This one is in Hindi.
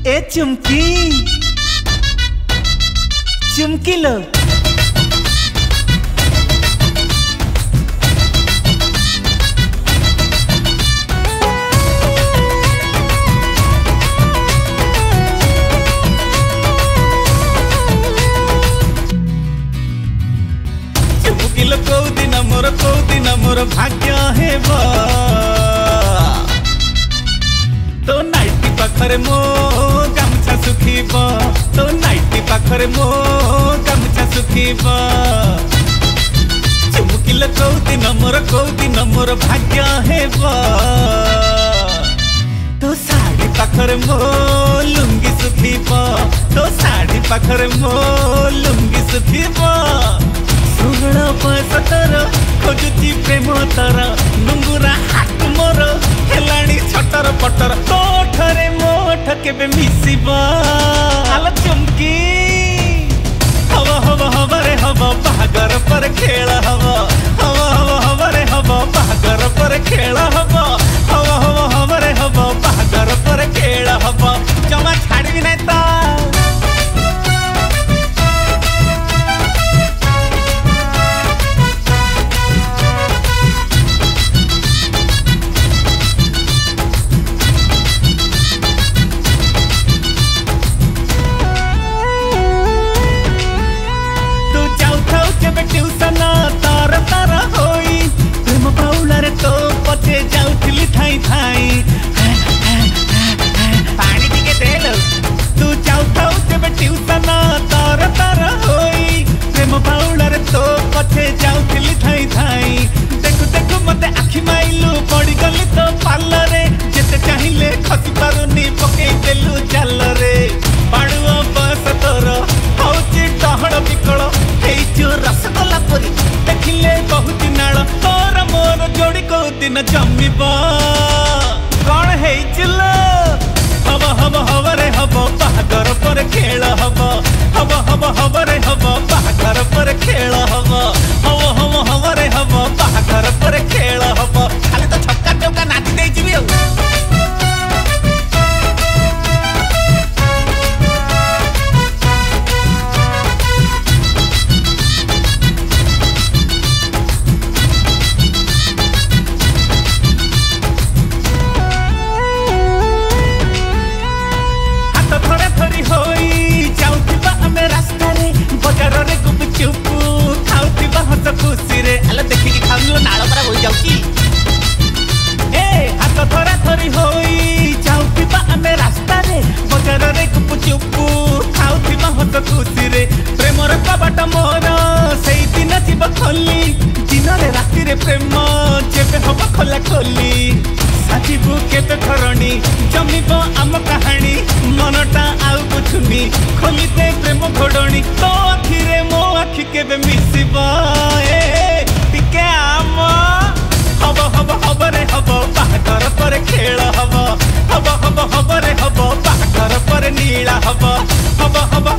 ए चुमकी चुमकी लो चुमकी लो कौ दिन मोर भाग्य हेबा तो नाइटी पाखरे मो गामछा सुखीब तो नाइटी पाखरे मो गामछा सुखीब चुमकिले कौ दिन मोर भाग्य हेब तो साड़ी पाखरे मो लुंगी सुखीब तो साड़ी पाखरे मो लुंगी सुखीब 16 बयस तोर खोजुची प्रेम तोर नुंगुरा हाथ मोर हेलाणी छटर पटर तोठरे मोठ केबे मिसिबा आलो चुमकी हवा रे हवा बागर पर खेल हवा हवा रे हवा बागर पर खेल हवा हवा रे हवा बागर पर खेल हवा जमा छाड़बी नहीं ता ट्यूशन तार तार होई प्रेम पाउला रे तो पछे जाउथली थाई थाई पानी टिके देलो तू जाउथौ जेबे ट्यूशन तार तार होई प्रेम पाउला रे तो पछे जाउथली थाई थाई देखु देखु मते आखि माइलु पड़ी गली तो पाल रे जेते चाहिले खसी पारुनी पके देलु जाल रे पाडुआ बस तोर हौची टहड़ बिकळ जो रसगोला परी देखिले बहुत नाल तोर मोर जोड़ी को दिन जमिब कौन है हवा रे हवा बागर पर खेल हवा रे हवा बागर पर खेल हवा रे हवा बागर पर खेल हवा खाली तो छक्का चौका नाची दे जीवी खुशी रे आलो देखि कि खाउलो नाळ परा होई जाउची ए हाथ थरा थरी होई जाउथिबा हमें रास्ता रे बजार रे गुप चुप खाउथिबा हस खुशी रे प्रेम रे कबाट मोर सेई दिन जीव खोली दिन रे राति रे प्रेम जेबे हब खोला खोली साजीबु केते धरणी जमिबो आम कहानी मनटा आउ बुझुनी खोलिते प्रेम घोडणी तो आखिरे मो आखि केबे मिसिबा टिके आम हवा रे हवा बागर पर खेल हवा हवा रे हवा बागर पर नीला हवा हवा